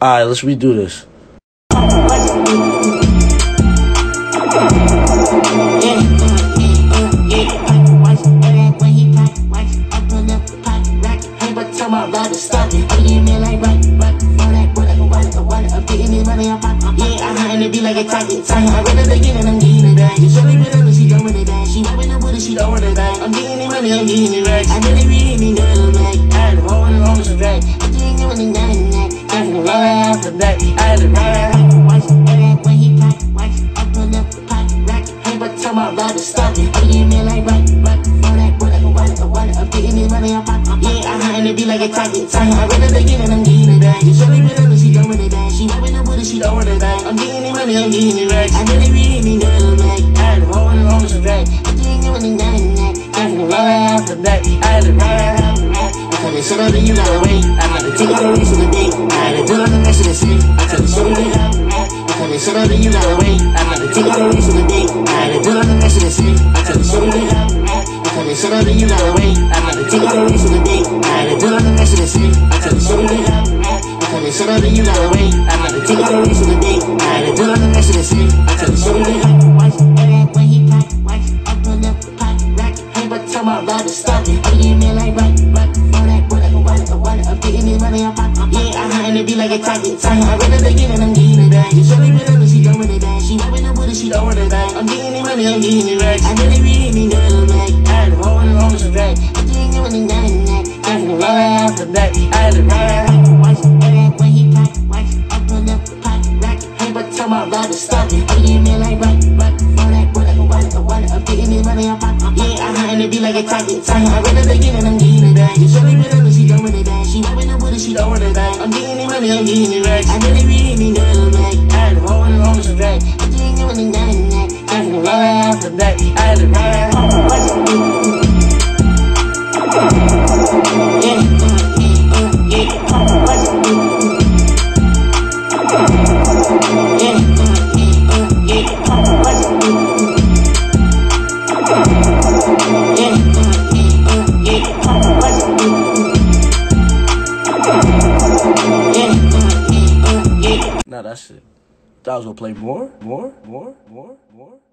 Alright, let's redo this. Be like a target, I read it again and I'm getting it back. Just show me better, she don't want it back. She hoping to put it, she don't want it back. I'm getting it money, I'm getting it back. I really need girl back. I had a hole in the home to drag. I didn't know anything that. After the right after that, I had to ride. Watch that when he pop, watch. Open up the pot, rack. Hey, but tell my brother stop it. I'm getting it like rock. For that, what I want, I'm getting it money, I'm pop. Yeah, I had to be like a target, I read it again and I'm getting it back. Just show me better, she don't want it back. She hoping to put it, she don't want it back. I'm getting it money, I'm getting it back. I really need girl back. I had a hole in the home to drag. I didn't know anything that. After the right after that, I had to ride. I tell you, shut up and you gotta wait. I had to take out the rest of the day. I had to do it the rest of the city. I tell you, shut up and you gotta wait. I tell you, shut up and you gotta wait. I had to take out the rest of the day. I had to do it the rest of the city. I tell you, shut up and you gotta wait. I tell you, shut up and you gotta wait. I had to take out the rest of the day. I had to do it the rest of the city. I tell you, shut up and you gotta wait. I tell you, shut up and you gotta wait. I had to take out the rest of the day. I had to do it the rest of the city. I tell you, shut up and you gotta watch that when he pop, watch. Open up the pot, rack. Hey, but tell my brother stop it. I'm getting it like rock. For that, what I'm getting it money, I'm pop. Yeah, I had to be like a target, I read it again and I'm getting it back. Just show me better, she don't want it back. She hoping to put it, she don't want it back. I'm getting it money, I'm getting it back. I really need girl back. I had a hole in the home to drag. I didn't know anything that. After the right after that, I had to ride. Watch that when he pop, watch. Open up the pot, rack. Hey, but tell my brother stop it. I'm getting it like rock. For that, what I'm getting it money, I'm pop. Yeah, I had to be like a target, I read it again and I'm getting it back. Just show me better, she don't want it back. She hoping to put it, she don't want it back. I'm getting it money, I'm getting it back. I really need girl back. I had a hole in the home to drag. I didn't know anything that. After the right after that, I had to ride. Nah, that's it. Thought I was gonna play more.